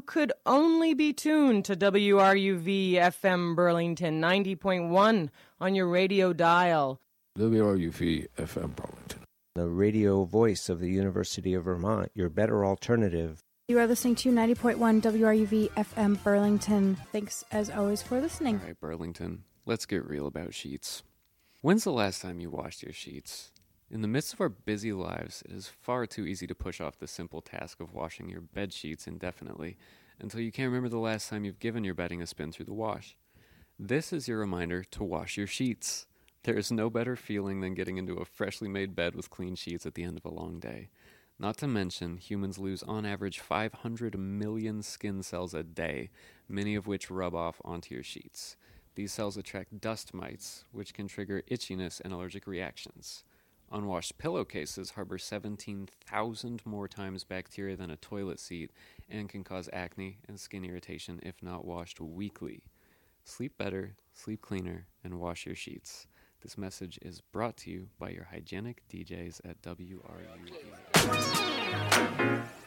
could only be tuned to WRUV FM Burlington 90.1 on your radio dial. WRUV FM Burlington, the radio voice of the University of Vermont, your better alternative. You are listening to 90.1 WRUV FM Burlington. Thanks, as always, for listening. All right, Burlington, let's get real about sheets. When's the last time you washed your sheets? In the midst of our busy lives, it is far too easy to push off the simple task of washing your bed sheets indefinitely until you can't remember the last time you've given your bedding a spin through the wash. This is your reminder to wash your sheets. There is no better feeling than getting into a freshly made bed with clean sheets at the end of a long day. Not to mention, humans lose on average 500 million skin cells a day, many of which rub off onto your sheets. These cells attract dust mites, which can trigger itchiness and allergic reactions. Unwashed pillowcases harbor 17,000 more times bacteria than a toilet seat and can cause acne and skin irritation if not washed weekly. Sleep better, sleep cleaner, and wash your sheets. This message is brought to you by your hygienic DJs at WRUV.